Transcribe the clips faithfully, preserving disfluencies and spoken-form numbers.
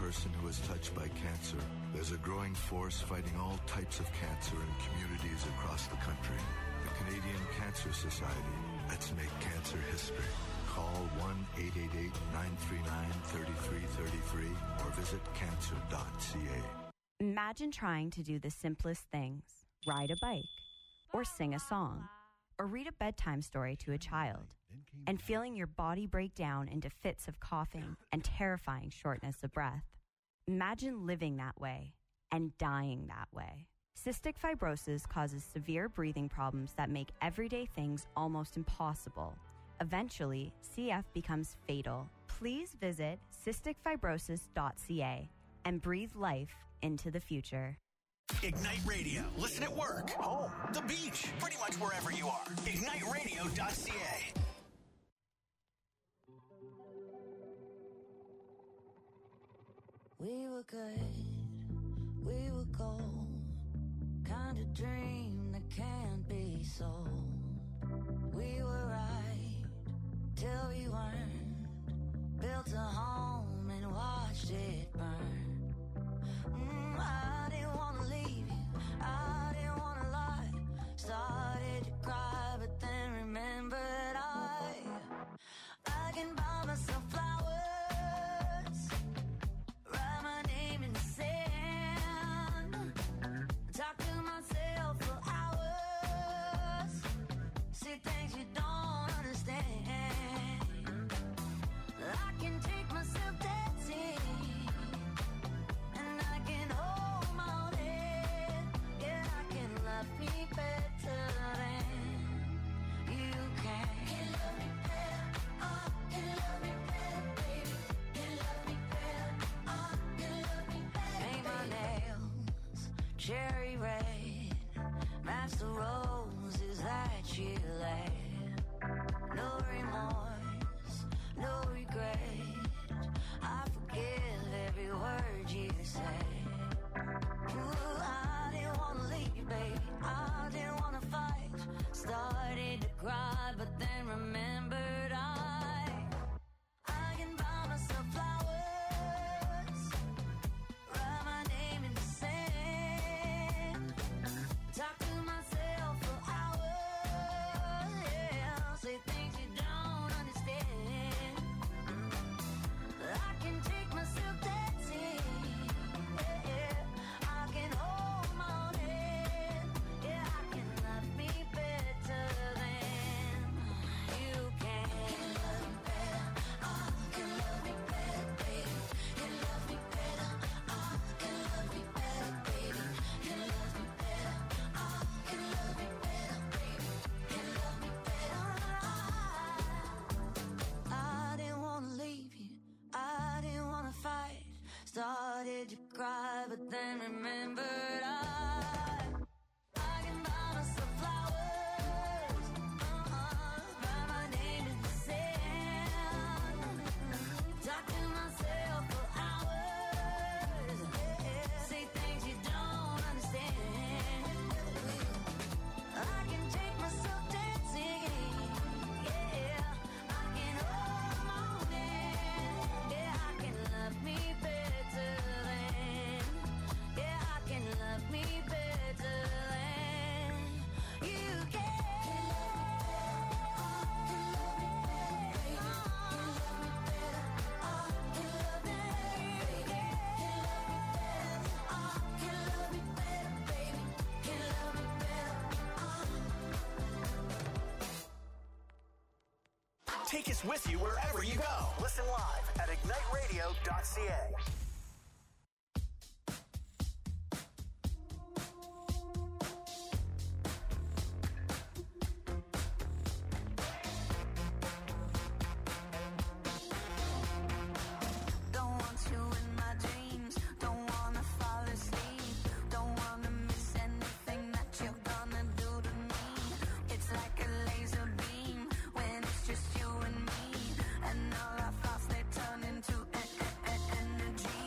person who is touched by cancer. There's a growing force fighting all types of cancer in communities across the country. The Canadian Cancer Society. Let's make cancer history. Call one eight eight eight, nine three nine, three three three three or visit cancer dot c a. Imagine trying to do the simplest things. Ride a bike, or sing a song, or read a bedtime story to a child, and feeling your body break down into fits of coughing and terrifying shortness of breath. Imagine living that way and dying that way. Cystic fibrosis causes severe breathing problems that make everyday things almost impossible. Eventually, C F becomes fatal. Please visit cystic fibrosis dot c a and breathe life into the future. Ignite Radio. Listen at work, home, the beach, pretty much wherever you are. ignite radio dot c a. We were good, we were gold, kind of dream that can't be sold. We were right till we weren't, built a home and watched it burn. Mm, I didn't want to leave you, I didn't want to lie, started to cry but then remembered I, I can buy myself flowers. Cherry red, match the roses that you led. No remorse, no regret, I forgive every word you said. Ooh, I didn't want to leave you, baby, I didn't want to fight. Started to cry, but then remembered I, I can buy myself flowers. Started to cry, but then remembered I, I can buy myself flowers, uh-uh, write my name in the sand, talk to myself for hours, yeah, say things you don't understand. I can take myself dancing, yeah, I can hold my own hand, yeah, I can love me better. Take us with you wherever you go. Listen live at ignite radio dot c a. Just you and me, and all our thoughts they turn into energy.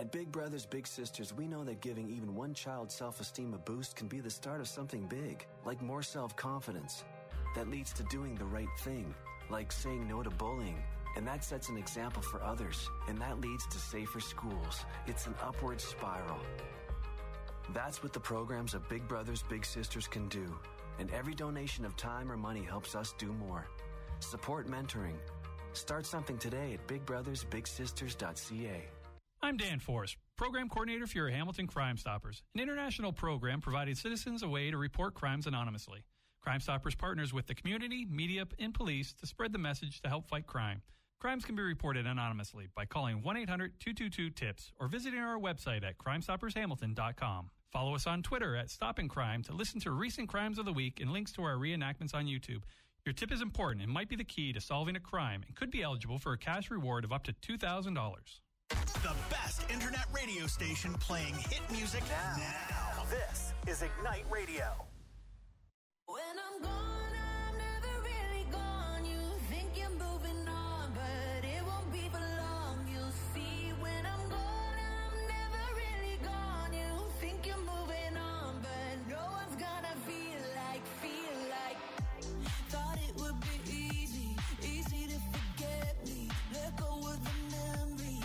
At Big Brothers Big Sisters, we know that giving even one child's self-esteem a boost can be the start of something big, like more self-confidence. That leads to doing the right thing, like saying no to bullying. And that sets an example for others, and that leads to safer schools. It's an upward spiral. That's what the programs of Big Brothers Big Sisters can do. And every donation of time or money helps us do more. Support mentoring. Start something today at big brothers big sisters dot c a. I'm Dan Forrest, Program Coordinator for your Hamilton Crime Stoppers, an international program providing citizens a way to report crimes anonymously. Crime Stoppers partners with the community, media, and police to spread the message to help fight crime. Crimes can be reported anonymously by calling one eight hundred two two two TIPS or visiting our website at crime stoppers hamilton dot com. Follow us on Twitter at Stopping Crime to listen to recent crimes of the week and links to our reenactments on YouTube. Your tip is important and might be the key to solving a crime and could be eligible for a cash reward of up to two thousand dollars. The best internet radio station playing hit music now. now. This is Ignite Radio. When I'm gone, I'm never really gone. You think you're moving on, but it won't be for long. You'll see when I'm gone, I'm never really gone. You think you're moving on, but no one's gonna feel like, feel like. Thought it would be easy, easy to forget me. Let go of the memories.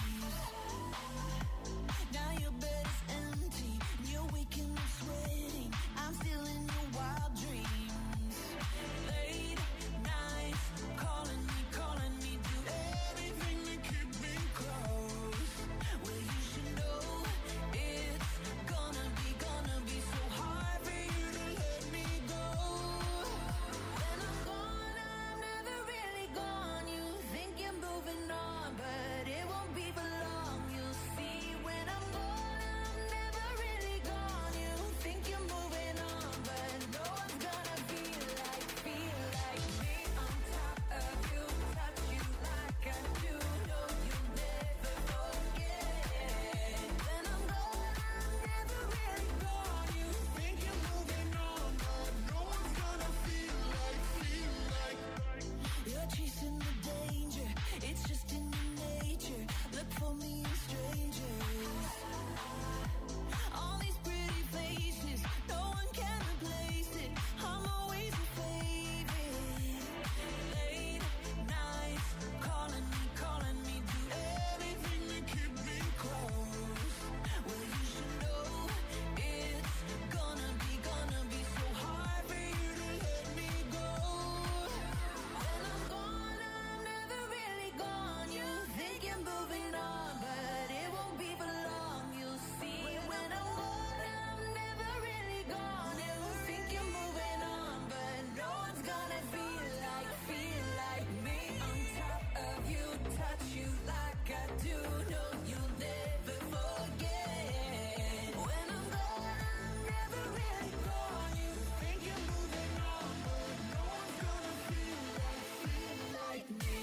Now your bed is empty, and you're waking up sweating. I'm still in your wild dreams. Late nights, calling me, calling me, do everything to keep me close. Well, you should know it's gonna be, gonna be so hard for you to let me go. When I'm gone, I'm never really gone. You think you're moving on, but it won't be for long. You'll see when I'm gone, I'm never really gone. You think you're moving on, but no one's gonna feel like, feel like me on top of you, touch you like I do. No, you'll never forget. When I'm gone, I'm never really gone. You think you're moving on, but no one's gonna feel like, feel like. You're chasing the danger, it's just in your nature. Look for me in strangers. All these pretty faces, no one can replace it. I'm always your favorite. Late nights, calling me, calling me, do everything to keep me close. Well, you should know it's gonna be, gonna be so hard for you to let me go. When I'm gone, I'm never really gone. You think you're moving on, but it won't be for long. You'll see when I'm gone, I'm never really gone. You think you're moving on, but no one's gonna feel like, feel like me on top of you, touch you like I do. No, you'll never forget. When I'm gone, I'm never really gone. You think you're moving on, but no one's gonna feel like, feel like me.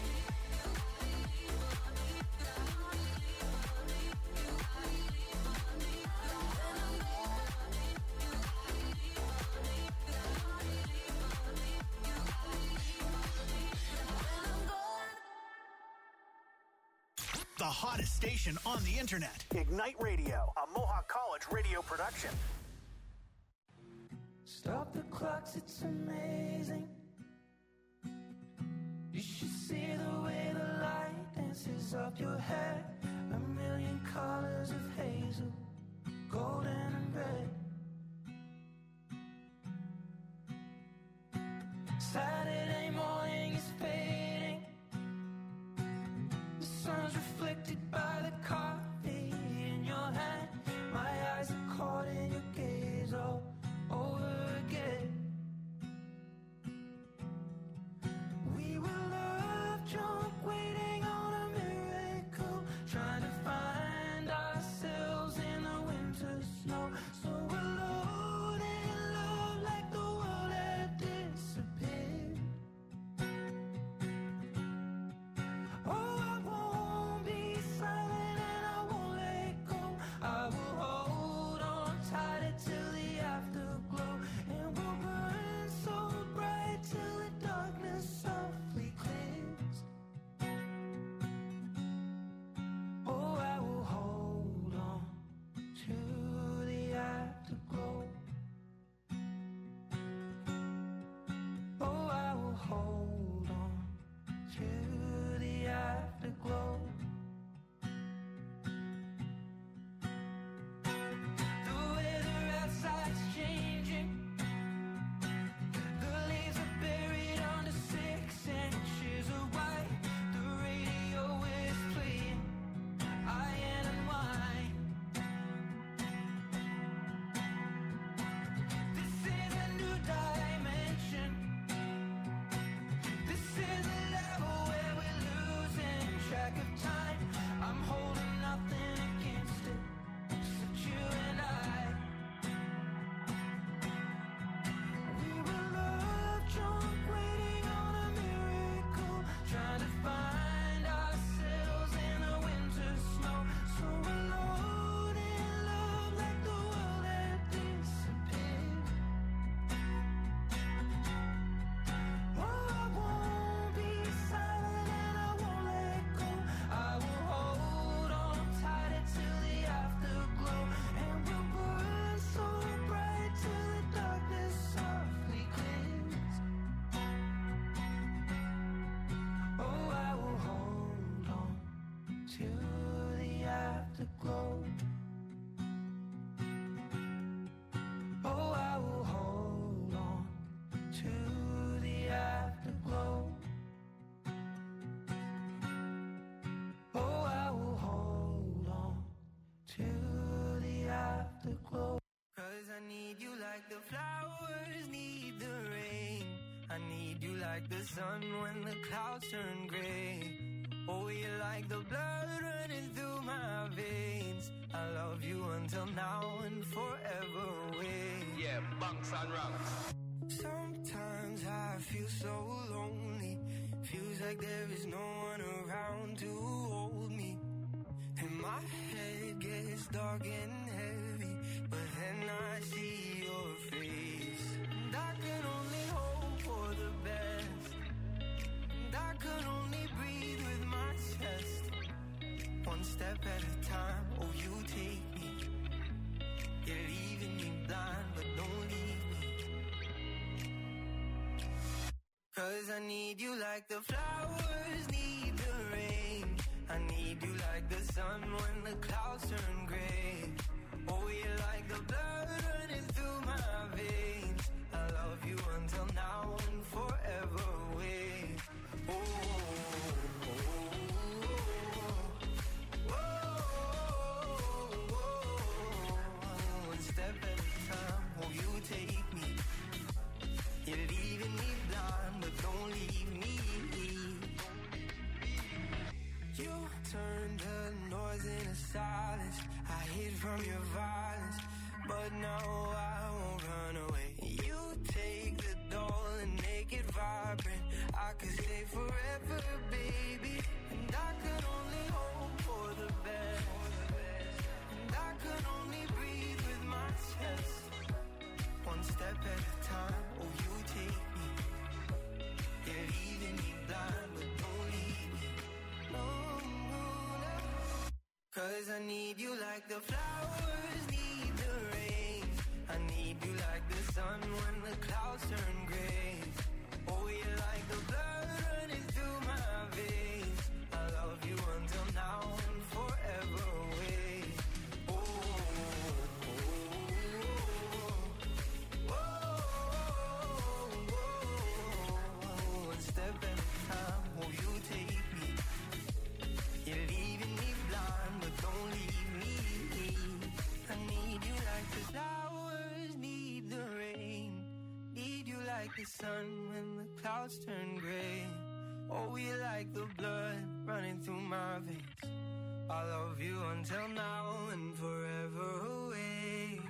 The hottest station on the internet. Ignite Radio, a Mohawk College radio production. Stop the clocks, it's amazing. You should see the way the light dances up your hair. A million colors of hazel, golden and red. Saturday morning is fading. The sun's reflected by the coffee in your hand. My eyes are caught in your gaze all over again. We were love drunk, waiting on a miracle, trying to find ourselves in the winter snow. So alone in love, like the world had disappeared. Oh, I won't be silent. the glow. Cause I need you like the flowers need the rain. I need you like the sun when the clouds turn gray. Oh, you're like the blood running through my veins. I love you until now and forever away. Yeah, bunks and rungs. Sometimes I feel so lonely. Feels like there is no one around to hold me. And my head gets dark and heavy, but then I see your face. And I can only hope for the best. And I can only breathe with my chest. One step at a time, oh you take me. You're leaving me blind, but don't leave me. Cause I need you like the flowers need the rain. I need you like the sun when the clouds turn gray. Oh, you're like the blood running through my veins. I love you until now and forever away. Oh, oh, oh, oh, oh. One step at a time, oh, you take me. You're leaving me blind, but don't leave me. You turn the noise into silence. I hid from your violence, but now I won't run away. You take the doll and make it vibrant. I could stay forever, baby. And I could only hope for the best. And I could only breathe with my chest. One step at a time, oh you take me. You're leaving me blind, but don't leave me. No, no, no. Cause I need you like the flowers need the rain. I need you like the sun when the clouds turn gray. Oh, you're like the blood running through my veins. I love you until now and forever away. Oh, oh, oh, oh, oh. One step at a time, oh, you take me. You're leaving me blind, but don't leave me. I need you like the flowers need the rain. Need you like the sun when the clouds turn gray. Oh, you like the blood running through my veins. I love you until now and forever away.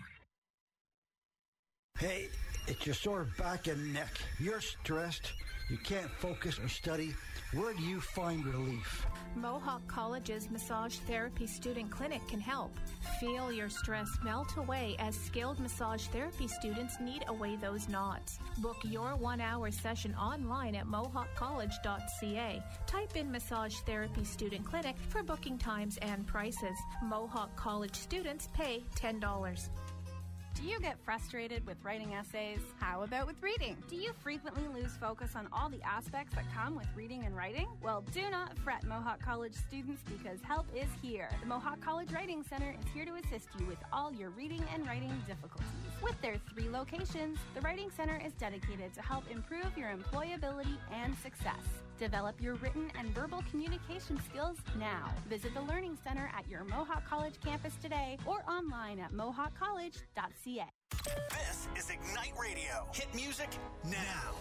Hey, it's your sore back and neck. You're stressed. You can't focus or study. Where do you find relief? Mohawk College's Massage Therapy Student Clinic can help. Feel your stress melt away as skilled massage therapy students knead away those knots. Book your one-hour session online at mohawk college dot c a. Type in Massage Therapy Student Clinic for booking times and prices. Mohawk College students pay ten dollars. Do you get frustrated with writing essays? How about with reading? Do you frequently lose focus on all the aspects that come with reading and writing? Well, do not fret, Mohawk College students, because help is here. The Mohawk College Writing Center is here to assist you with all your reading and writing difficulties. With their three locations, the Writing Center is dedicated to help improve your employability and success. Develop your written and verbal communication skills now. Visit the Learning Center at your Mohawk College campus today or online at mohawk college dot c a. This is Ignite Radio. Hit music now.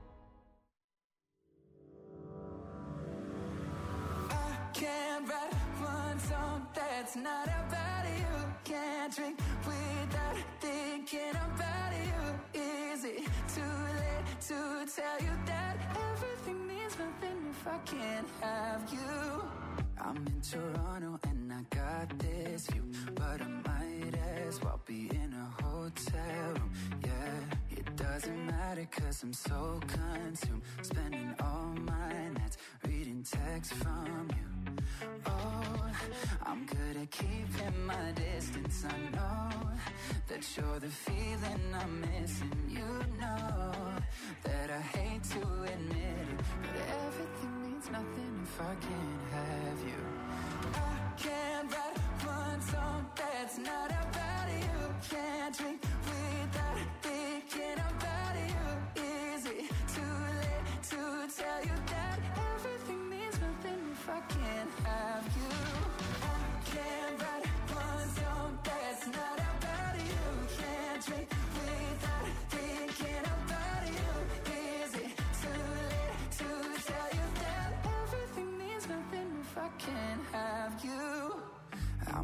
I can't write one song that's not about you. Can't drink without thinking about you. Is it too late to tell you that everything means nothing if I can't have you? I'm in Toronto and I got this view, but I might as well be in a hotel room. Yeah, it doesn't matter cause I'm so consumed, spending all my nights reading texts from you. Oh, I'm good at keeping my distance. I know that you're the feeling I'm missing. You know that I hate to admit it, but everything means nothing if I can't have you. I can't write one song that's not about you. Can't drink without thinking about you. Is it too late to tell you that everything means nothing if I can't have you? I can't write one song that's not about you.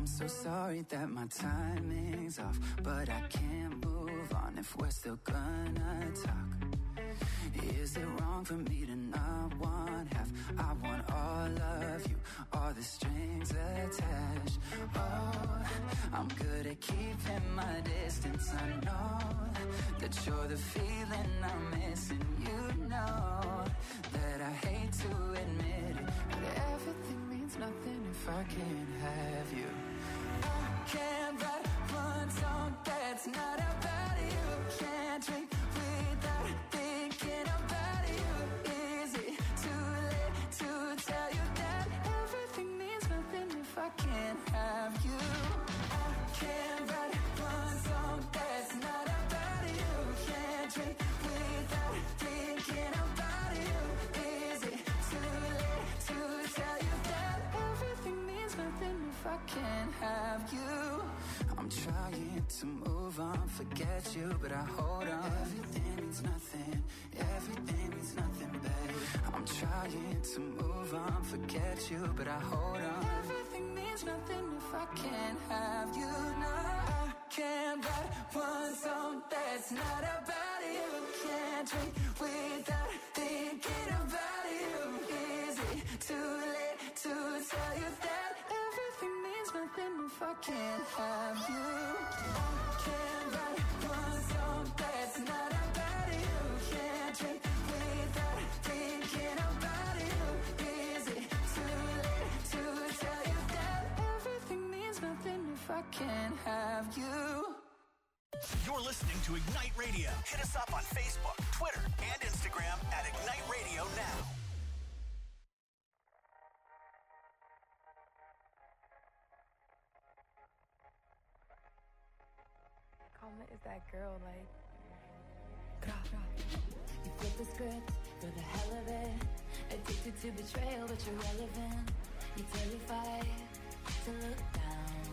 I'm so sorry that my timing's off, but I can't move on if we're still gonna talk. Is it wrong for me to not want half? I want all of you, all the strings attached. Oh, I'm good at keeping my distance. I know that you're the feeling I'm missing. You know that I hate to admit it, but everything means nothing if I can't have you. I can't write one song that's not about you. Can't drink without thinking about you. Is it too late to tell you that everything means nothing if I can't have you? I can't write one song that's not about you. Can't drink without thinking about you. Is it too late to tell you that everything means nothing if I can't have you? I'm trying to move on, forget you, but I hold on. Everything means nothing, everything means nothing, babe. I'm trying to move on, forget you, but I hold on. Everything means nothing if I can't have you. No, I can't write one song that's not about you. Can't drink without thinking about you. Is it too late to tell you that everything means nothing if I can't have you? I can't write one song that's not about you. Can't drink without thinking about you. Is it too late to tell you that everything means nothing if I can't have you? You're listening to Ignite Radio. Hit us up on Facebook, Twitter, and Instagram at Ignite Radio Now. Karma is that girl, like. You flip the script for the hell of it. Addicted to betrayal, but you're relevant. You're terrified to look down.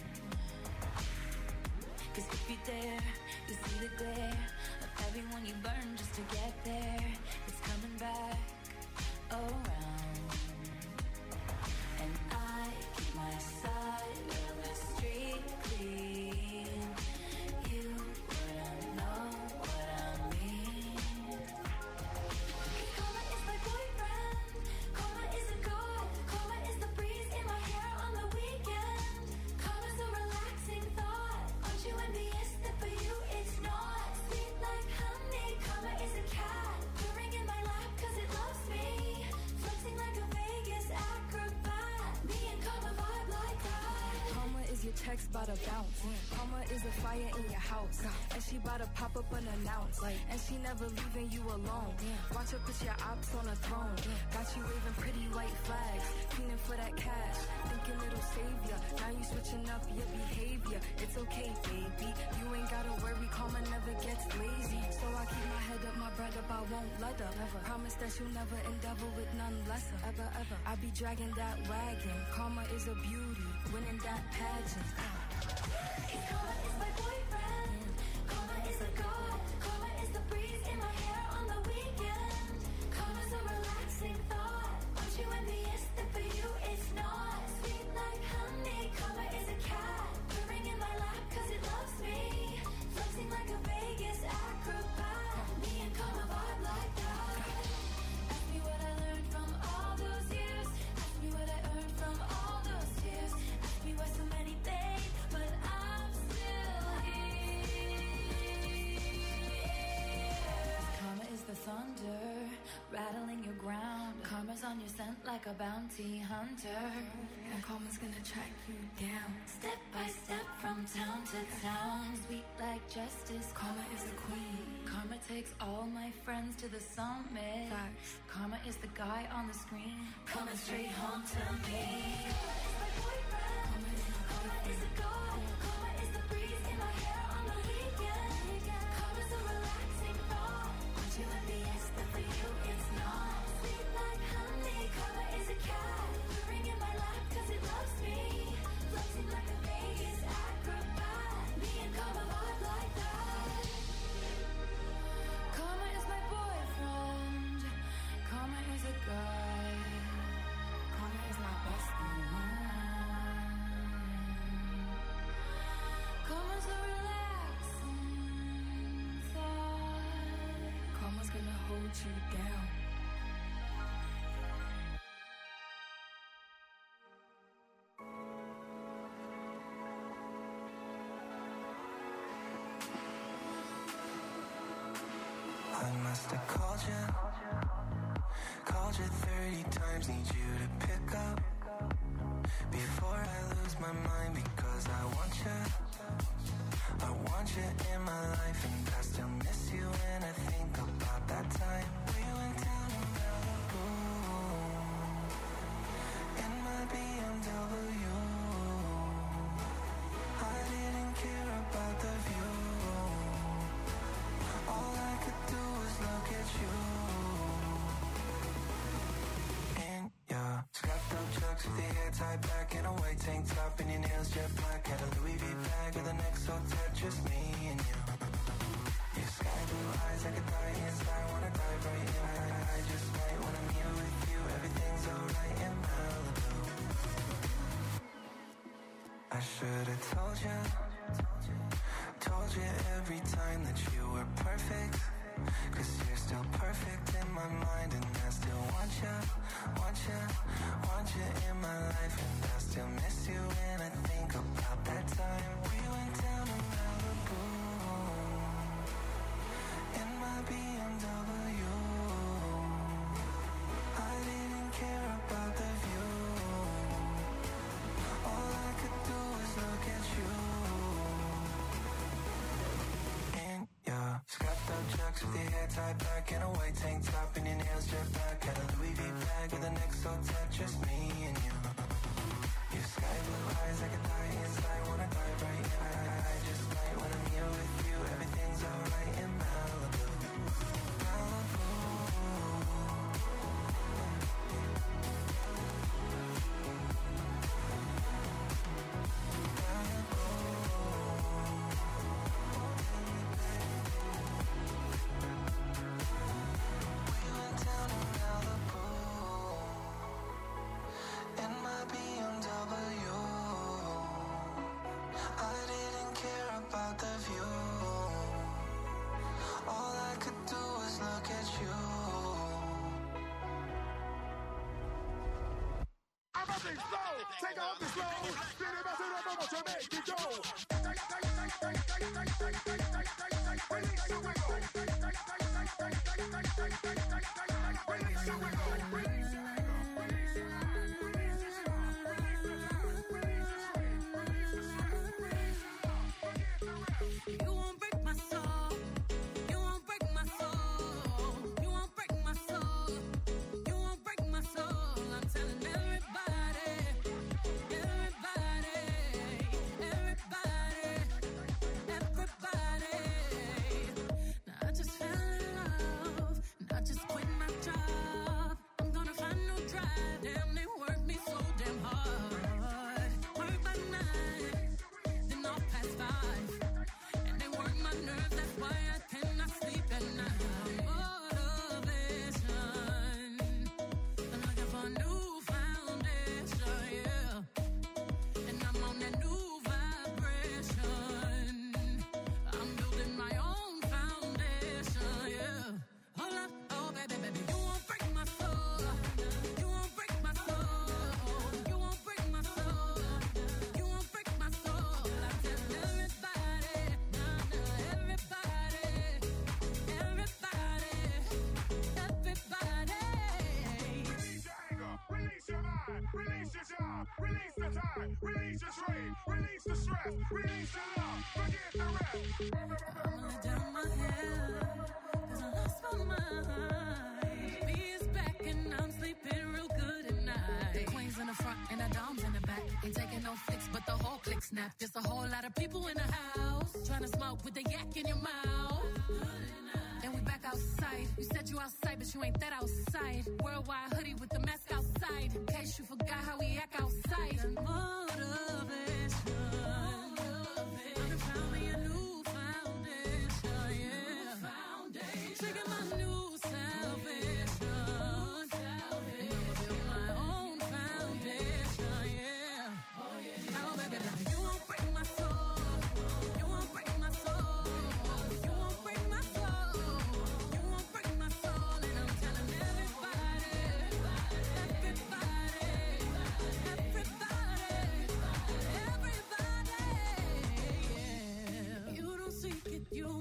Cause if you dare, you see the glare of everyone you burn just to get there. It's coming back around. And I keep my side of the street clean. You wouldn't know what I mean. Karma is my boyfriend. Karma is a god. Karma is the breeze in my hair on the weekend. Karma's a relaxing thought. Aren't you envious that for you it's not? Sweet like honey. Karma is a cat purring in my lap cause it loves me. Flexing like a Vegas acrobat. Me and Karma vibe like that. Karma is your text by the bounce. Karma is a fire in your house. And she bout to pop up unannounced. And she never leaving you alone. Watch her put your ops on a throne. Got you waving pretty white flags. Feeling for that cash. Thinking it'll save ya. Now you switching up your behavior. It's okay, baby. You ain't gotta worry. Karma never gets lazy. So I keep my head up, my bread up. I won't let up. Never. Promise that you'll never endeavor with none lesser. Ever, ever. I be dragging that wagon. Karma is a beauty. Winning that pageant. Karma is my boyfriend. Karma is a god. Karma is the breeze in my hair on the weekend. Karma's a relaxing thought. Aren't you envious that for you it's not? Sweet like honey. Karma is a cat purring in my lap cause it loves me. Flexing like a Vegas acrobat. Me and Karma vibe like that. Ask me what I learned from all those years. Ask me what I earned from all those years. Ask me why so many fade, but I'm still here. Karma is the thunder rattling your ground. Karma's on your scent like a bounty hunter. And karma's gonna track you down. Step by step from town to town. Sweet like justice. Karma is the queen. Karma takes all my friends to the summit. Facts. Karma is the guy on the screen. Coming straight home to me. Karma is my boyfriend. Karma is a god. Karma is the breeze in my hair on the weekend. Karma's a relaxing thought. Aren't you envious that for you it's not? Sweet like honey. Karma is a cat purring in my lap cause it loves me. Flexing like a Vegas acrobat. Me and Karma vibe like that. Karma is my boyfriend. Karma is a guy. Karma is my bestie. hold you down. I must have called you, called you thirty times, need you to pick up before I lose my mind, because I want you, I want you in my life, and I still miss you when I think about that time we went down to Malibu in my B M W. I didn't care about the view, all I could do was look at you. In your scuffed up chucks with your hair tied back in a white tank top and your nails jet black, had a Louis V bag with an X O tat, just me and you. Your sky blue eyes, I could die inside, wanna dive right in. I, I just might when I'm here with you, everything's alright in Malibu. I should've told you, told you every time that you were perfect, cause you're still perfect in my mind, and I still want you, want you, want you in my life, and I still miss you when I think about that time we went down to Malibu in my B M W. I didn't care about the view, all I could do was look at you. In your scuffed up chucks with your hair tied back in a white tank top and your nails jet black, had a Louis V bag with an X O tat, just me and you. Your sky blue eyes, I could die inside, wanna dive right in. I, I, I just might when I'm here with you, everything's alright in Malibu. Malibu. Take off the slow, spin it, bust it up, I want to make it go. Release the wiggle. Release the wiggle. Release the You won't break my soul. You won't break my soul. You won't break my soul. You won't break my soul. I'm telling everybody, everybody, everybody, everybody. Now I just fell in love, and I just quit my job. I'm gonna find no drive. Damn, they work me so damn hard. Work by nine, then off past five. And they work my nerves, that's why I cannot sleep at night. Motivation, I'm looking for a new foundation, yeah. And I'm on that new vibration. I'm building my own foundation, yeah. Hold up, oh baby, baby, you won't break my soul. You won't break my soul. You won't break my soul. You won't break my soul. I tell everybody, nah, nah, everybody, everybody, everybody. Release your anger, release your mind, release your job, release the time, release your trade, release the stress, release the love, forget the rest. I'ma let down my hair, cause I lost my mind. B is back and I'm sleeping real good at night. The queen's in the front and the dom's in the back. Ain't taking no flicks, but the whole click snap. There's a whole lot of people in the house trying to smoke with the yak in your mouth. Then we back outside. You said you outside, but you ain't that outside. Worldwide hoodie with the mask outside. In case you forgot how we act outside. Motivation. I found me a new foundation, yeah. Trigger my new salvation. And I'ma build my own foundation, yeah. Oh, baby, baby, you won't break my soul. You won't break my soul. You won't break my soul. You won't break my soul.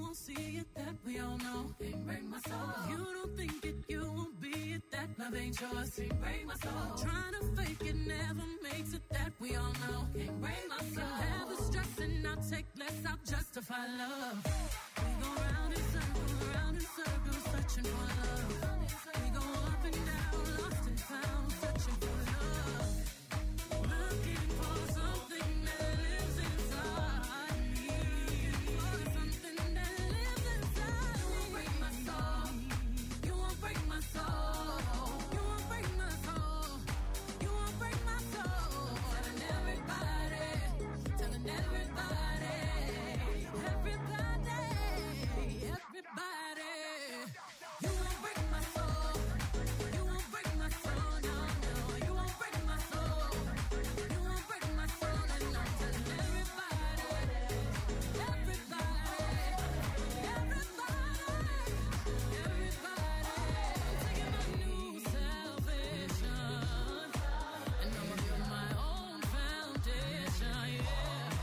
won't see it, that we all know. Can't break my soul. You don't think it, you won't be it, that love ain't yours. Can't break my soul. Trying to fake it never makes it, that we all know. Can't break my soul. Have the stress and I'll take less, I'll justify love. We go round in circles, round in circles, searching for love. We go up and down, lost and found, searching for love. Looking for something that lives inside me. For something that lives inside me. You won't break my soul. You won't break my soul. You won't break my soul. You won't break my soul. Telling everybody, telling everybody, everybody, everybody. You won't break my soul. You won't break my soul. No, no. You won't break my soul. You won't break my soul. And I'm telling everybody, everybody, everybody, everybody. Taking my new salvation, and I'ma build my own foundation. Yeah.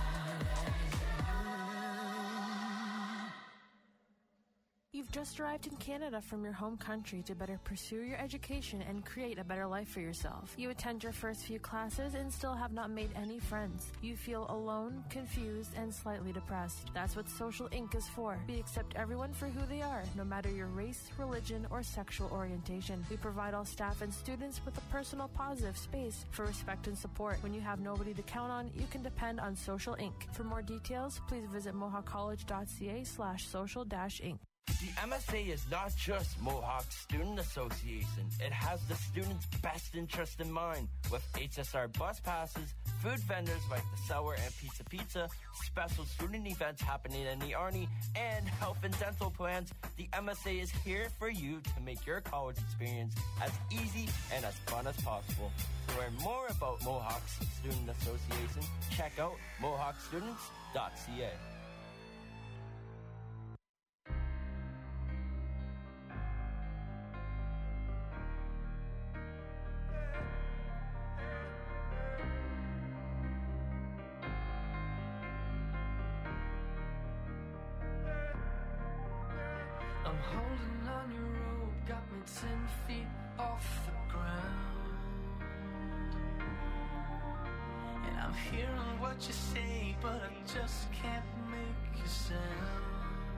You've just arrived in Canada from your home country to better pursue your education and create a better life for yourself. You attend your first few classes and still have not made any friends. You feel alone, confused, and slightly depressed. That's what Social Incorporated is for. We accept everyone for who they are, no matter your race, religion, or sexual orientation. We provide all staff and students with a personal, positive space for respect and support. When you have nobody to count on, you can depend on Social Incorporated. For more details, please visit mohawkcollege.ca slash social dash inc. The M S A is not just Mohawk Student Association. It has the students' best interest in mind. With H S R bus passes, food vendors like the Sour and Pizza Pizza, special student events happening in the Arnie, and health and dental plans, the M S A is here for you to make your college experience as easy and as fun as possible. To learn more about Mohawk's Student Association, check out mohawk students dot c a. I'm holding on your rope, got me ten feet off the ground. And I'm hearing what you say, but I just can't make a sound.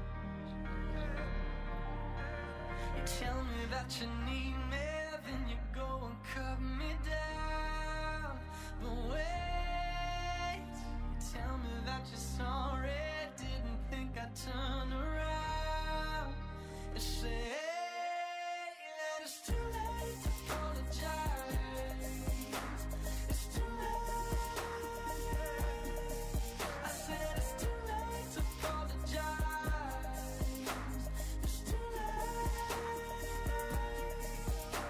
You tell me that you need me, then you go and cut me down. But wait, you tell me that you're sorry, didn't think I'd turn around. You say that it's too late to apologize. It's too late. I said it's too late to apologize. It's too late.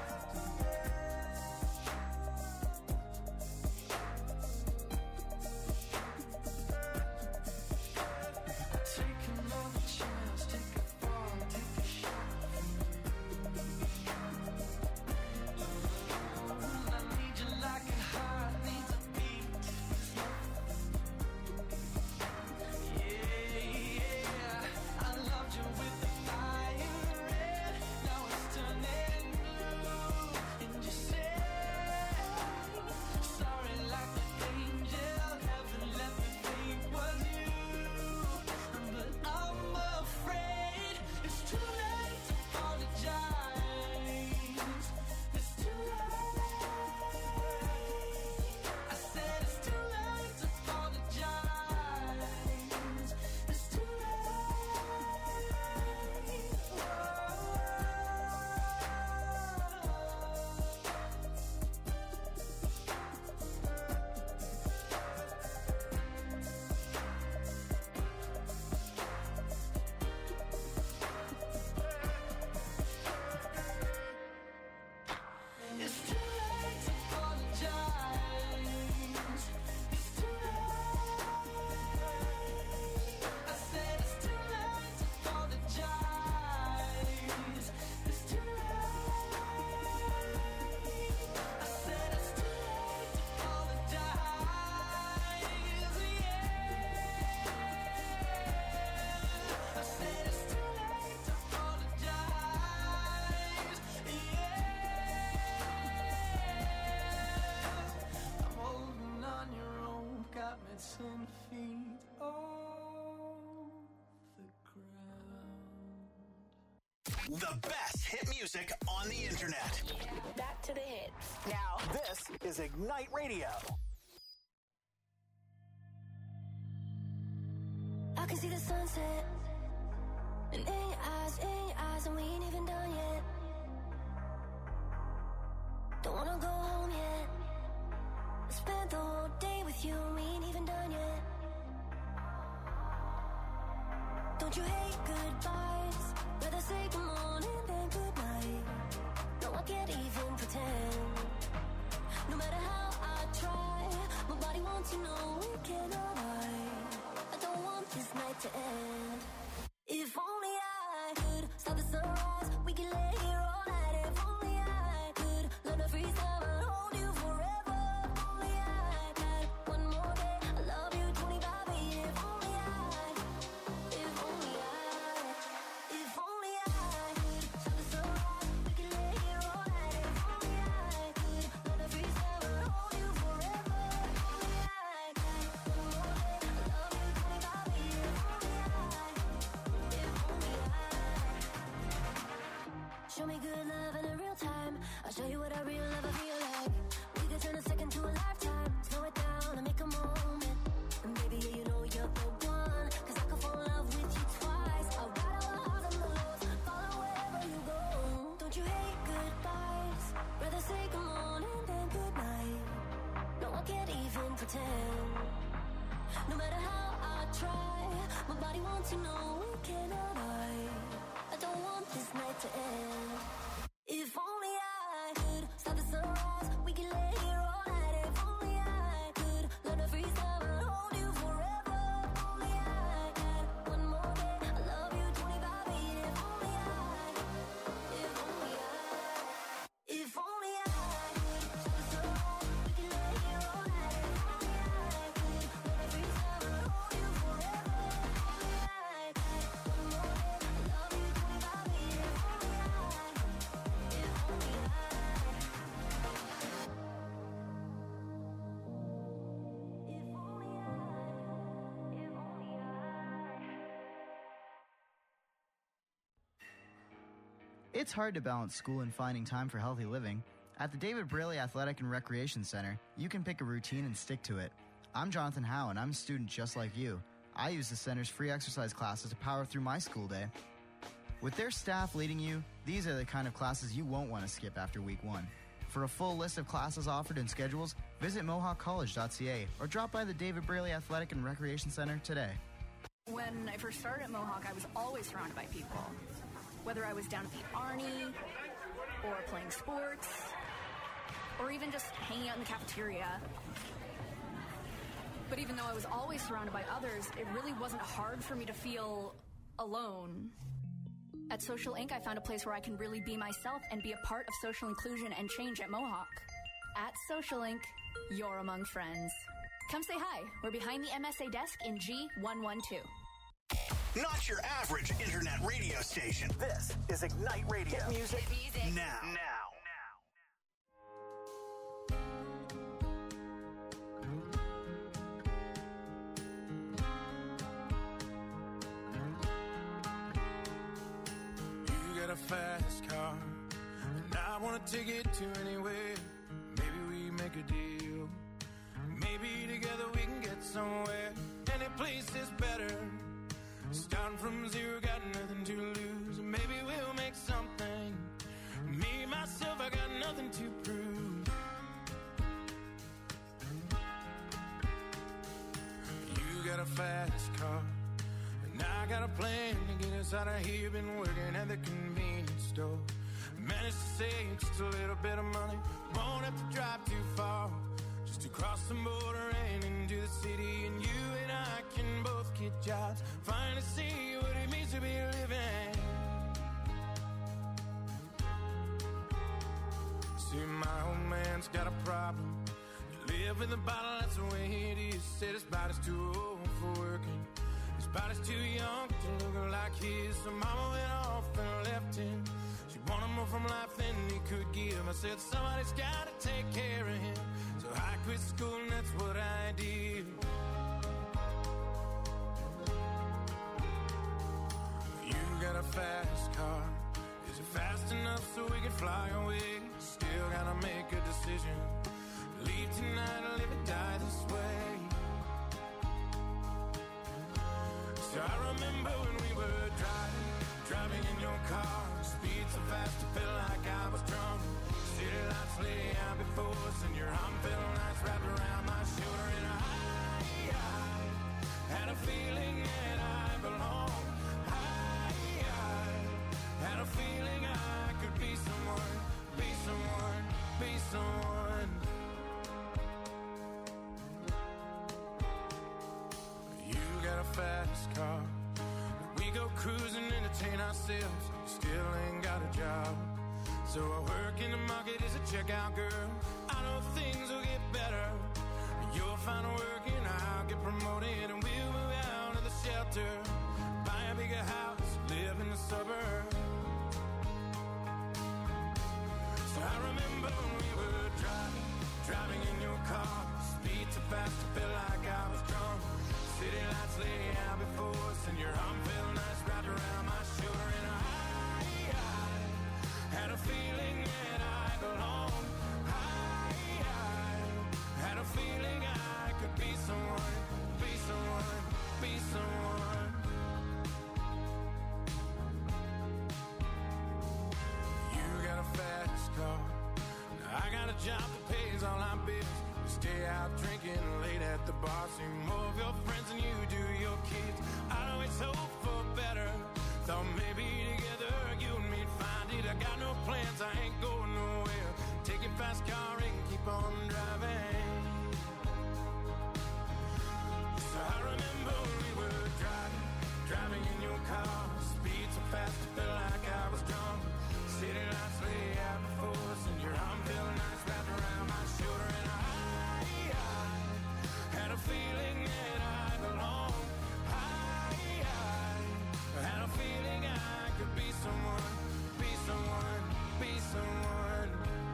The best hit music on the internet. Back to the hits. Now, this is Ignite Radio. I can see the sunset, and in your eyes, in your eyes, and we ain't even done yet. Don't wanna go home yet. I spent the whole day with you, and we ain't even done yet. Don't you hate goodbyes? Rather say good morning than good night. No, I can't even pretend. No matter how I try, my body wants you, know we cannot hide. I don't want this night to end. If only I could stop the sunrise, we can lay here all night. If only I could learn to freeze time and hold you forever. If only I had one more day, I love you twenty-five a year. If only I, if only I, if only I could stop the sunrise, we can lay here all night. If only I could learn to freeze time and hold you forever. If only I had one more day, I love you twenty-five a year. If only I, if only I. Show me good love in a real time. I'll show you what a real lover feel like. We could turn a second to a lifetime. Slow it down and make a moment. And baby, yeah, you know you're the one. Cause I could fall in love with you twice. I'll ride our highs and the lows, follow wherever you go. Don't you hate goodbyes? Rather say good morning than good night. No, I can't even pretend. No matter how I try, my body wants you, know we cannot hide. I don't want this night to end. If only I could stop the sunrise, we can lay here all night. If only I could learn to freeze time and hold you forever. If only I had one more day, I love you twenty-five a year. If only I, if only I, if only I could stop the sunrise, we can lay here all night. If only I could learn to freeze time and hold you forever. If only I had one more day, I love you twenty-five a year. If only I, if only I. It's hard to balance school and finding time for healthy living. At the David Braley Athletic and Recreation Center, you can pick a routine and stick to it. I'm Jonathan Howe, and I'm a student just like you. I use the center's free exercise classes to power through my school day. With their staff leading you, these are the kind of classes you won't want to skip after week one. For a full list of classes offered and schedules, visit mohawk college dot c a or drop by the David Braley Athletic and Recreation Center today. When I first started at Mohawk, I was always surrounded by people. Whether I was down at the Arnie, or playing sports, or even just hanging out in the cafeteria. But even though I was always surrounded by others, it really wasn't hard for me to feel alone. At Social Incorporated, I found a place where I can really be myself and be a part of social inclusion and change at Mohawk. At Social Incorporated, you're among friends. Come say hi. We're behind the M S A desk in G one one two. Not your average internet radio station. This is Ignite Radio. Hit music, music. now. Now. You got a fast car, and I want to take it to anywhere. Maybe we make a deal. Maybe together we can get somewhere. Any place is better. Starting from zero, got nothing to lose. Maybe we'll make something. Me, myself, I got nothing to prove. You got a fast car, and I got a plan to get us out of here. Been working at the convenience store. Managed to save just a little bit of money. Won't have to drive too far. Just to cross the border and into the city. And you and I can both get jobs. Finally see what it means to be living. See, my old man's got a problem. You live in the bottle, that's the way it is. Said his body's too old for working. His body's too young to look like his. So mama went off and left him. She wanted more from life than he could give. I said somebody's gotta take care of him. So I quit school and that's what I did. You got a fast car, Is it fast enough so we can fly away? Still gotta make a decision. Leave tonight or live and die this way. So I remember when we were driving, driving in your car. Speed so fast it felt like I was drunk. City lights lay out before us, and your arm felt nice wrapped around my shoulder. And I, I had a feeling that I belonged. I, I had a feeling I could be someone, be someone, be someone. You got a fast car. We go cruising, entertain ourselves. Still ain't got a job. So I work in the market as a checkout girl. I know things will get better. You'll find work and I'll get promoted, and we'll move out of the shelter, buy a bigger house, live in the suburbs. So I remember when we were driving, driving in your car. Speed so fast it felt like I was drunk. City lights lay out before us, and your arm felt nice wrapped around my shoulder. And I, I had a feeling that I belonged. I, I had a feeling I could be someone, be someone, be someone. You got a fast car. Now I got a job that pays all our bills. We stay out drinking late at the bar. See more of your friends than you do your kids. I always hope for better. Thought maybe together you and me'd find it. I got no plans, I ain't going nowhere. Take your fast car and keep on driving. So I remember when we were driving, driving in your car. Speed so fast it felt like I was drunk. City lights lay out before us, and your arm felt nice wrapped around my shoulder. And I, I had a feeling that I belonged. I, I had a feeling I could be someone, be someone, be someone.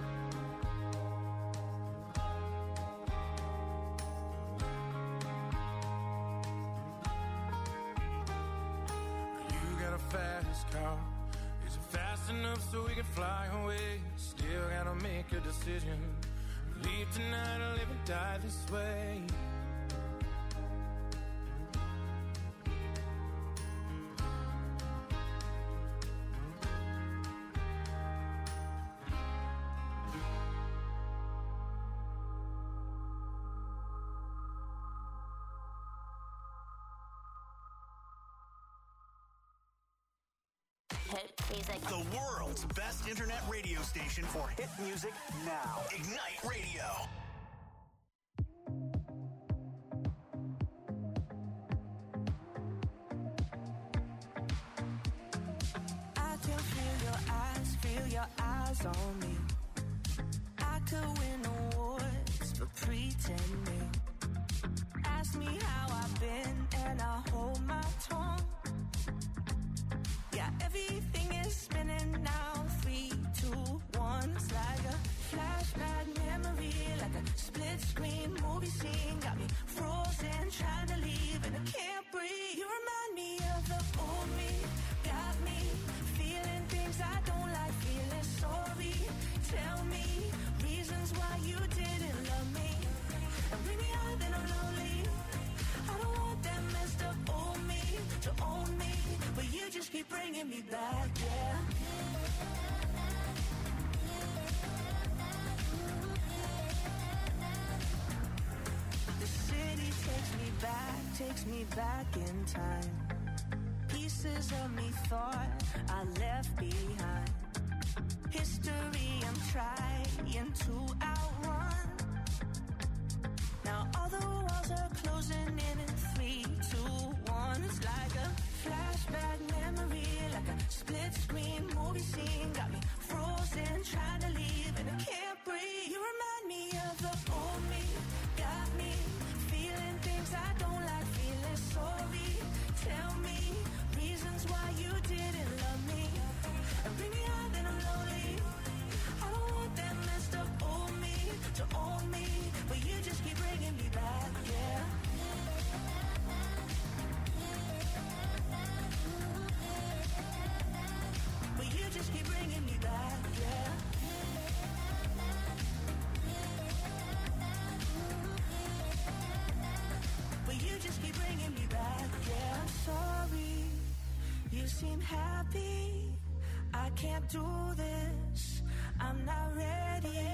You got a fast car. Is it fast enough so we can fly away? Still gotta make a decision. Leave tonight or live and die this way. Hit music. The world's best internet radio station for hit music now. Ignite Radio. I can feel your eyes, feel your eyes on me. I could win awards for pretending. Ask me how I've been and I hold my tongue. Yeah, everything is spinning now. Three, two, one. It's like a flashback memory, like a split screen movie scene. Got me frozen, trying to leave, and I can't breathe. You remind me of the old me. Got me feeling things I don't like, feeling sorry. Tell me reasons why you didn't love me, and bring me out, then I'm lonely. I don't want that messed up old me to own me, but you just keep bringing me back, yeah. The city takes me back, takes me back in time. Pieces of me thought I left behind. History I'm trying to outrun. Now all the walls are closing in in three, two, one. It's like a flashback memory, like a split screen movie scene. Got me frozen, trying to leave, and I can't breathe. You remind me of the old me. Got me feeling things I don't like, feeling sorry. Tell me reasons why you didn't love me, and bring me out, then I'm lonely. I don't want that messed up old me to own me, but you just keep bringing me back, yeah. seem happy. I can't do this, I'm not ready.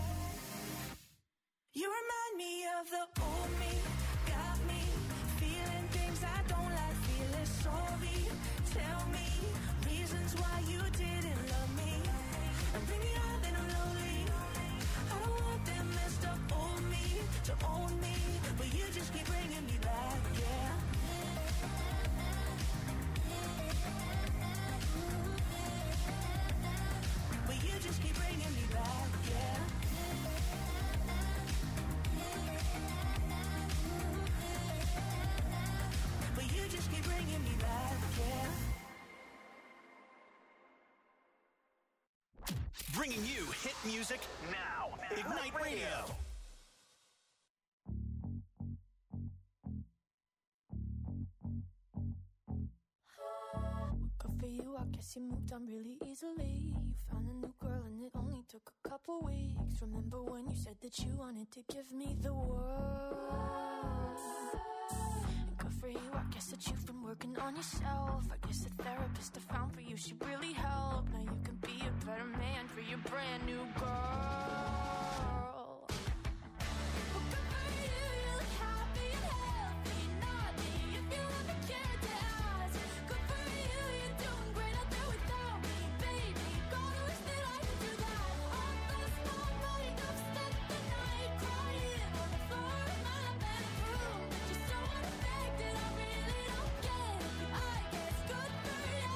You remind me of the old me, got me feeling things I don't like, feeling sorry. Tell me reasons why you didn't love me, and bring me out then I'm lonely. I don't want that messed up old me to own me, but you just keep bringing me back, yeah. But you just keep bringing me back, yeah. But you just keep bringing me back, yeah. Bringing you hit music now. Ignite Radio. Good for you, I guess you moved on really easily. You found a new girl and it only took a couple weeks. Remember when you said that you wanted to give me the world? And good for you, I guess that you've been working on yourself. I guess the therapist I found for you should really help. Now you can be a better man for your brand new girl. Well, good for you, you look happy and healthy. Not me, if you ever cared to ask. Good for you, you're doing great out there without me, baby. Gotta wish that I could do that. I lost my mind, I've spent the night crying on the floor of my bedroom. But you're so unaffected, I really don't get it. But I guess good for you.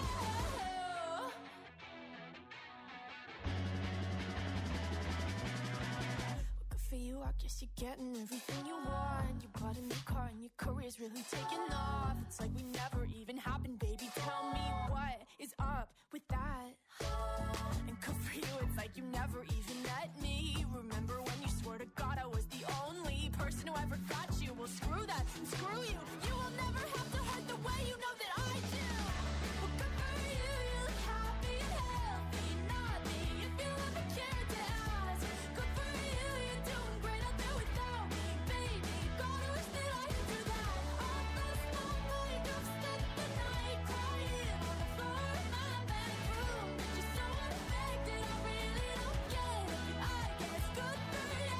Good for you, I guess you're getting everything you want. You bought a new car and your career's really taking off. It's like we never even happened, baby. Tell me what is up with that. And good for you, it's like you never even met me. Remember when you swore to God I was the only person who ever got you? Well, screw that and screw you. You will never have to hurt the way you know that I do. Well, good for you, you look happy and healthy. Not me, if you ever cared to ask. Good for you, you're doing great out there without me, baby. Gotta wish that I could do that. I lost my mind, I've spent the night crying on the floor of my bedroom. But you're so unaffected, I really don't get it. But I guess good for you.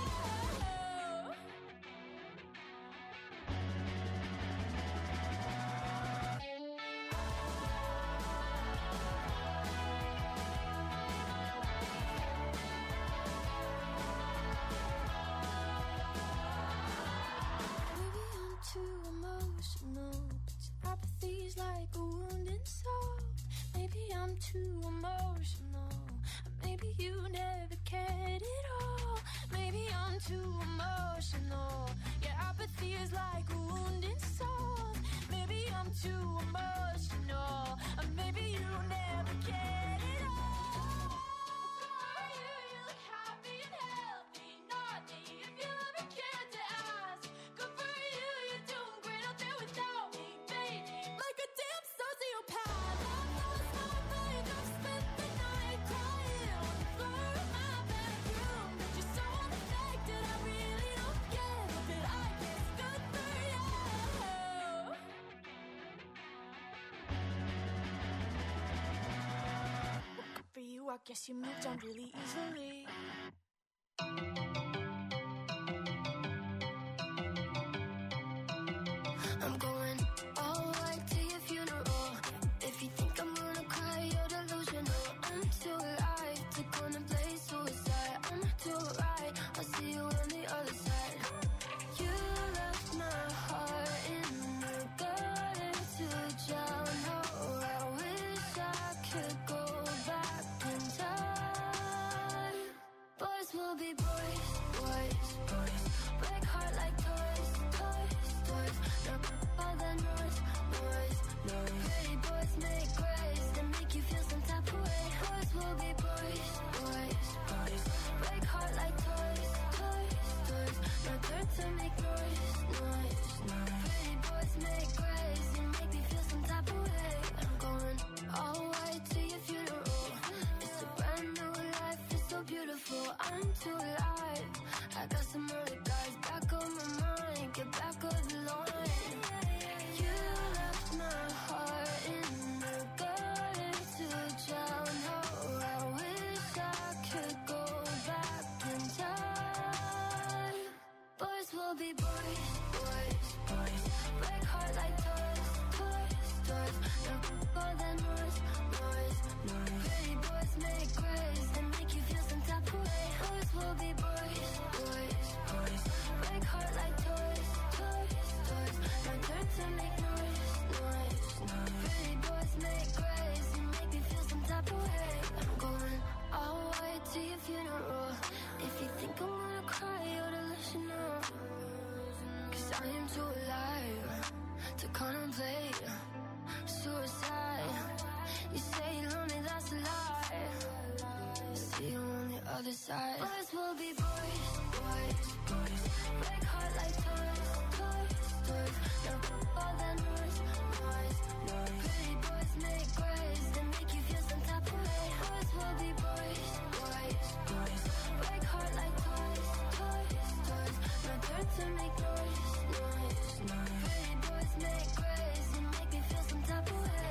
Maybe I'm too emotional, but your apathy's like a wounded soul. Maybe I'm too emotional, maybe you never cared at all. Maybe I'm too emotional, your apathy is like a wounded soul. Maybe I'm too emotional, maybe you never cared at all. For you, you look happy and healthy. Not me, if you ever cared to ask. Good for you, you're doing great out there without me, baby. Like a damn sociopath. I lost my mind, I've spent the night crying on the floor of my bedroom. But you're so unaffected, I really don't get it. But I guess good for you. Well, good for you, I guess you moved on really easily. I'm going all white to your funeral. If you think I'm gonna cry, you're delusional. I'm too alive to contemplate suicide. I'm too right, I'll see you on the other side. You left my heart in the gutter to drown. Oh, I wish I could go back in time. Boys will be boys, boys, boys. Break heart like toys, toys, toys. No, all the noise, noise, noise. Pretty boys make grace and make you feel some type of way. Boys will be boys, boys, boys. Break heart like toys, toys, toys. No turn to make noise, noise, noise. Pretty boys make grace and make me feel some type of way. I'm going all white to your funeral. It's a brand new life, it's so beautiful. I'm too alive. I got some other guys back on my mind. Get back on the line. You left my heart in the gutter. too alive to contemplate suicide. You say you love me, that's a lie. See you on the other side. Boys will be boys, boys, boys. Break heart like toys, toys, toys. Now all that noise, noise, noise. Pretty boys make grace, they make you feel some type of way. Boys will be boys, boys, boys. Break heart like toys, toys, toys. No turn to make noise, noise, noise. Pretty boys make grace, they make me feel some type of way.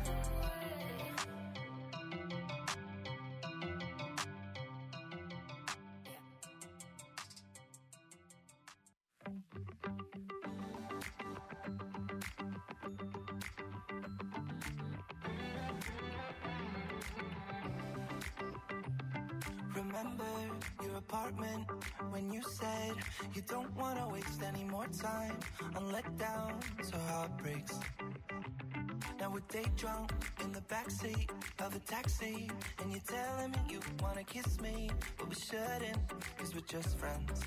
Remember your apartment when you said you don't want to waste any more time on letdowns or heartbreaks. Now we're day drunk in the backseat of a taxi, and you're telling me you want to kiss me, but we shouldn't, cause we're just friends.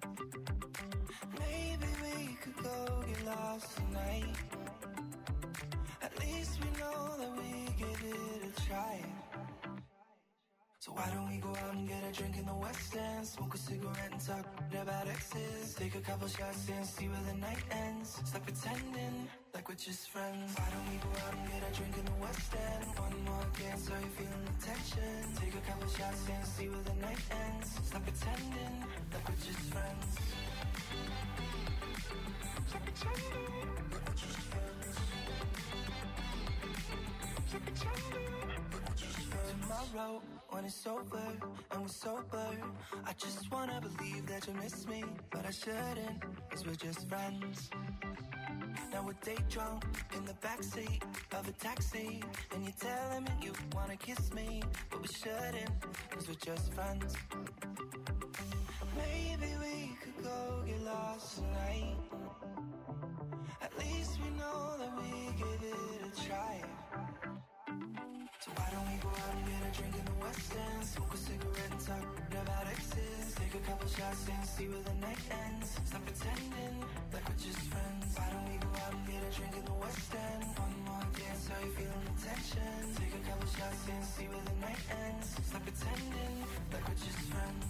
Maybe we could go get lost tonight. At least we know that we give it a try. So why don't we go out and get a drink in the West End, smoke a cigarette and talk about exes, take a couple shots and see where the night ends. Stop pretending like we're just friends. Why don't we go out and get a drink in the West End? One more dance, are you feeling the tension? Take a couple shots and see where the night ends. Stop pretending like we're just friends. Stop pretending like we're just friends. Stop pretending like we're just friends. Tomorrow, when it's over and we're sober, I just wanna believe that you miss me, but I shouldn't, cause we're just friends. Now we're day drunk in the backseat of a taxi, and you're telling me you wanna kiss me, but we shouldn't, cause we're just friends. Maybe we could go get lost tonight. At least we know that we give it a try. So why don't we go out and get a drink in the West End, smoke a cigarette and talk about exes, take a couple shots and see where the night ends. Stop pretending like we're just friends. Why don't we go out and get a drink in the West End? One more dance, are you feeling the tension? Take a couple shots and see where the night ends. Stop pretending like we're just friends.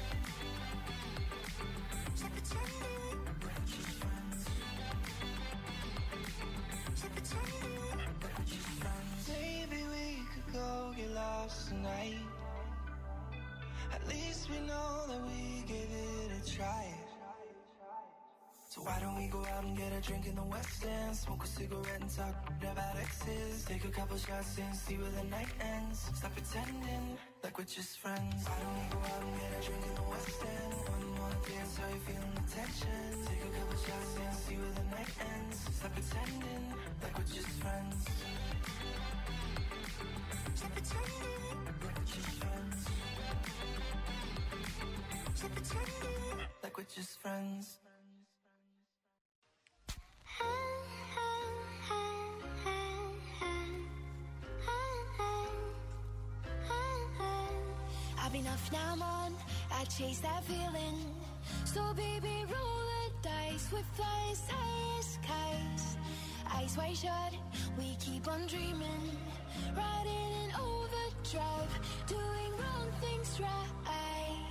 Stop pretending like we're just friends. Stop pretending like we're just friends. Maybe we could go get lost tonight. At least we know that we gave it a try. So why don't we go out and get a drink in the West End, smoke a cigarette and talk about exes, take a couple shots and see where the night ends. Stop pretending like we're just friends. Why don't we go out and get a drink in the West End? One more dance, are you feeling the tension? Take a couple shots and see where the night ends. Stop pretending like we're just friends. Stop pretending like we're just friends. Stop pretending like we're just friends. I've enough now, I'm on. I chase that feeling. So baby, roll the dice with flying skies. Eyes wide shut, we keep on dreaming. Riding in overdrive, doing wrong things right.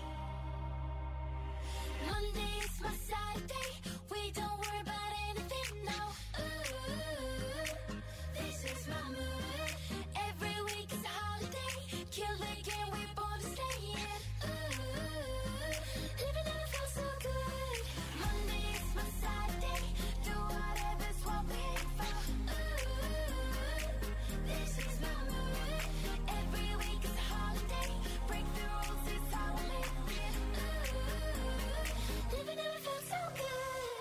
Monday's my sad day. We don't worry about anything now. Ooh, this is my mood. Every week is a holiday. Kill the game, we born to stay in. Ooh, living never felt so good. Monday is my sad day. Do whatever's what we aim for. Ooh, this is my mood. Every week is a holiday. Break the rules, it's how we live it. Ooh, living never felt so good.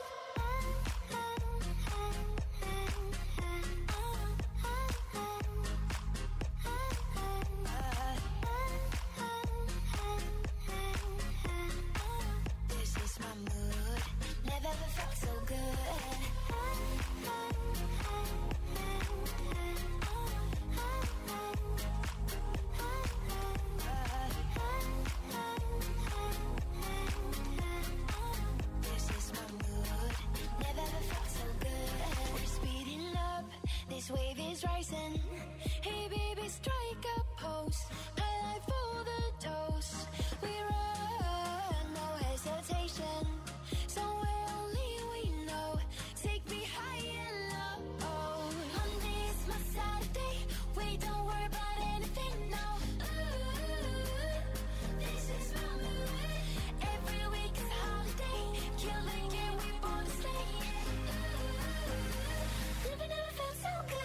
This wave is rising. Hey baby, strike a pose. I like for the dose. We run, no hesitation. Somewhere only we know. Take me high and low. Monday is my Saturday. Wait, don't worry about anything now. Ooh, this is my mood. Every week is a holiday. Kill the game, we born to stay. Ooh, living never felt so good.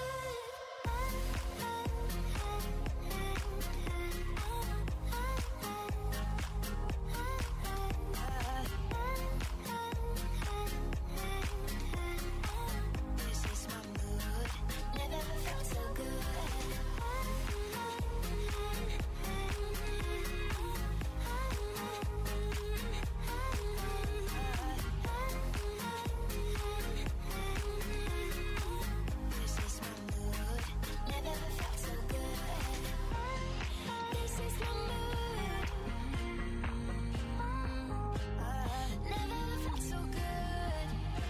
This is my mood. Never ever felt so good. This is my mood. Never ever felt so good. This is my mood. Never ever felt so good.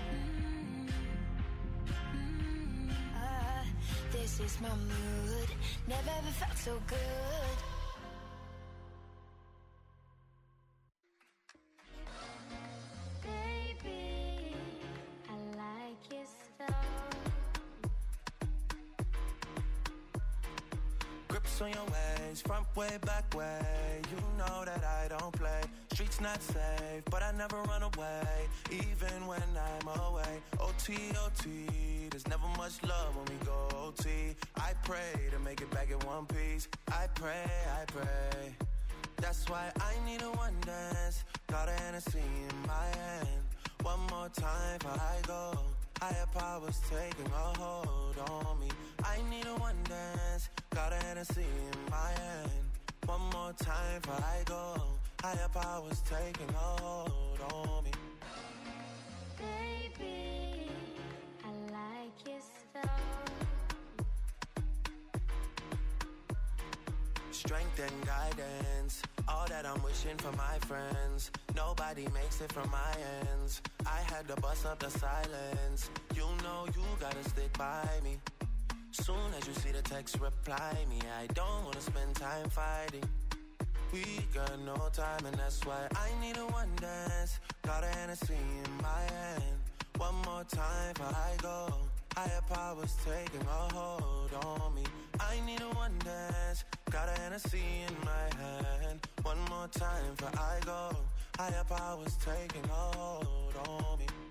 This is my mood. Never ever felt so good. Baby, I like your style. Grips on your ways, front way, back way. You know that I don't play. Streets not safe, but I never run away, even when I'm away. O T, O T, there's never much love when we go O T. I pray to make it back in one piece. I pray, I pray. That's why I need a one dance. Got a Hennessy in my hand. One more time before I go. Higher powers taking a hold on me. I need a one dance. Got a Hennessy in my hand. One more time before I go. Higher powers taking a hold on me. Baby, I like your style. Strength and guidance, all that I'm wishing for my friends. Nobody makes it from my ends. I had to bust up the silence. You know you gotta stick by me. Soon as you see the text, reply me. I don't wanna spend time fighting. We got no time and that's why I need a one dance. Got a Hennessy in my hand. One more time before I go. Higher powers taking a hold on me. I need a one dance. Got a Hennessy in my hand. One more time before I go. Higher powers taking a hold on me.